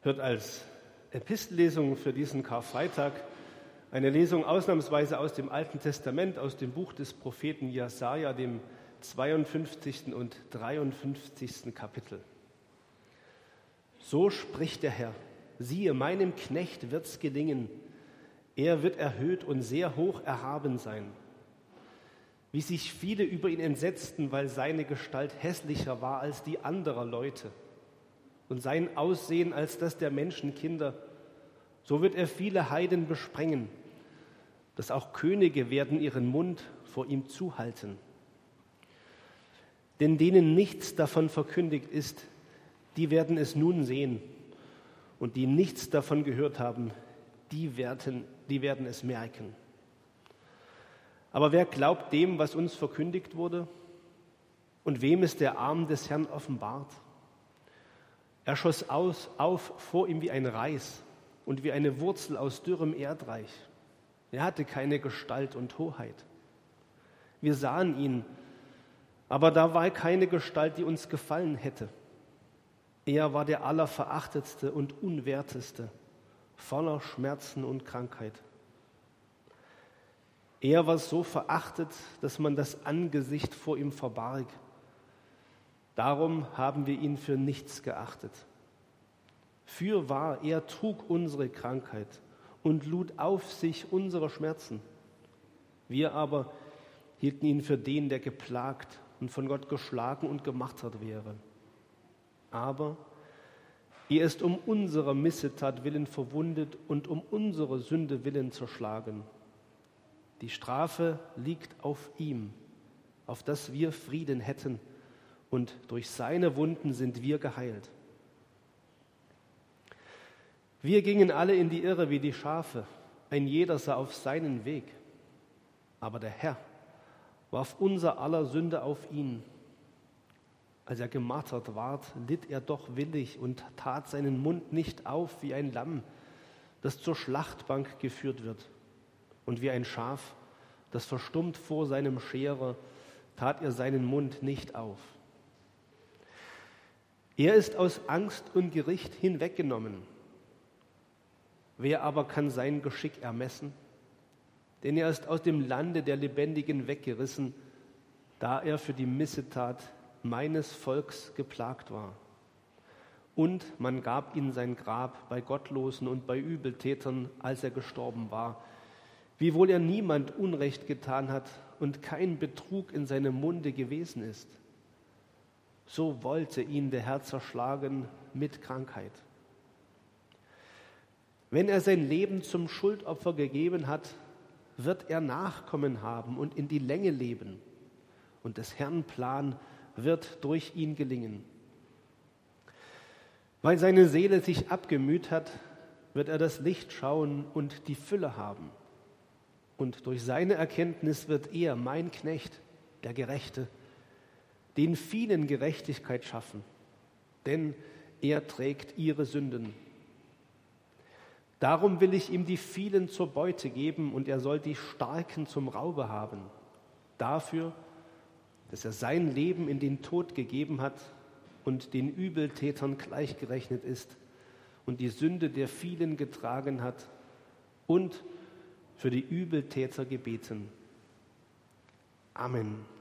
hört als Epistellesung für diesen Karfreitag eine Lesung ausnahmsweise aus dem Alten Testament, aus dem Buch des Propheten Jesaja, dem 52. und 53. Kapitel. So spricht der Herr: Siehe, meinem Knecht wird's gelingen. Er wird erhöht und sehr hoch erhaben sein. Wie sich viele über ihn entsetzten, weil seine Gestalt hässlicher war als die anderer Leute und sein Aussehen als das der Menschenkinder, so wird er viele Heiden besprengen, dass auch Könige werden ihren Mund vor ihm zuhalten. Denn denen nichts davon verkündigt ist, die werden es nun sehen, und die nichts davon gehört haben, die werden es merken. Aber wer glaubt dem, was uns verkündigt wurde? Und wem ist der Arm des Herrn offenbart? Er schoss auf vor ihm wie ein Reis und wie eine Wurzel aus dürrem Erdreich. Er hatte keine Gestalt und Hoheit. Wir sahen ihn, aber da war keine Gestalt, die uns gefallen hätte. Er war der Allerverachtetste und Unwerteste, voller Schmerzen und Krankheit. Er war so verachtet, dass man das Angesicht vor ihm verbarg. Darum haben wir ihn für nichts geachtet. Fürwahr, er trug unsere Krankheit und lud auf sich unsere Schmerzen. Wir aber hielten ihn für den, der geplagt und von Gott geschlagen und gemartert wäre. Aber er ist um unserer Missetat willen verwundet und um unsere Sünde willen zerschlagen. Die Strafe liegt auf ihm, auf dass wir Frieden hätten, und durch seine Wunden sind wir geheilt. Wir gingen alle in die Irre wie die Schafe, ein jeder sah auf seinen Weg. Aber der Herr warf unser aller Sünde auf ihn. Als er gemartert ward, litt er doch willig und tat seinen Mund nicht auf wie ein Lamm, das zur Schlachtbank geführt wird. Und wie ein Schaf, das verstummt vor seinem Scherer, tat er seinen Mund nicht auf. Er ist aus Angst und Gericht hinweggenommen. Wer aber kann sein Geschick ermessen? Denn er ist aus dem Lande der Lebendigen weggerissen, da er für die Missetat meines Volks geplagt war. Und man gab ihm sein Grab bei Gottlosen und bei Übeltätern, als er gestorben war, wiewohl er niemand Unrecht getan hat und kein Betrug in seinem Munde gewesen ist. So wollte ihn der Herr zerschlagen mit Krankheit. Wenn er sein Leben zum Schuldopfer gegeben hat, wird er Nachkommen haben und in die Länge leben. Und des Herrn Plan wird durch ihn gelingen. Weil seine Seele sich abgemüht hat, wird er das Licht schauen und die Fülle haben. Und durch seine Erkenntnis wird er, mein Knecht, der Gerechte, den vielen Gerechtigkeit schaffen, denn er trägt ihre Sünden. Darum will ich ihm die vielen zur Beute geben, und er soll die Starken zum Raube haben. Dafür, dass er sein Leben in den Tod gegeben hat und den Übeltätern gleichgerechnet ist und die Sünde der vielen getragen hat und für die Übeltäter gebeten. Amen.